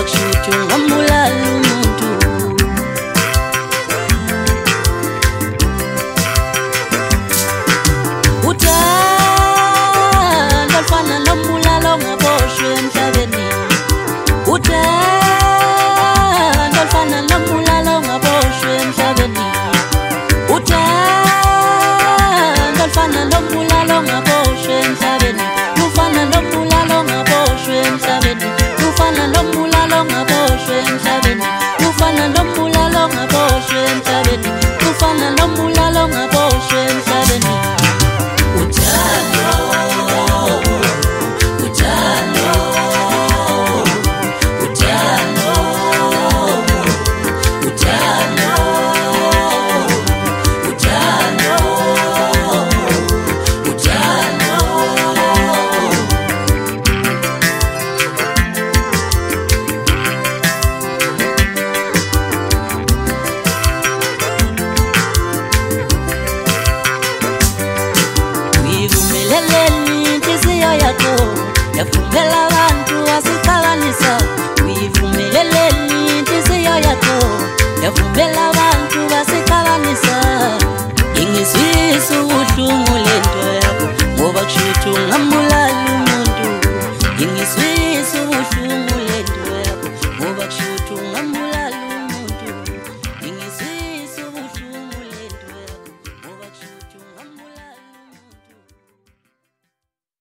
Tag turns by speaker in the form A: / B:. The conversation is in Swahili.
A: kushuthi ungambulala umuntu. Uthando olufana nombulalo ongaboshwe emhlabeni. Uthando olufana nombulalo ongaboshwe emhlabeni. Uthando olufana nombulalo ongaboshwe emhlabeni. Lufana nombulalo ongaboshwe emhlabeni. Lufana nombulalo ongaboshwe emhlabeni. Lufana nombulalo ongaboshwe emhlabeni. Lufana nombulalo ongaboshwe emhlabeni. Uthando, uthando, uthando, uthando, uthando, uthando. Uyivumeleleni inhliziyo yakho yavumela abantu wasixabanisa. Uyivumeleleni inhliziyo yakho yavumela abantu wasixabanisa. Ingizwisa ubuhlungu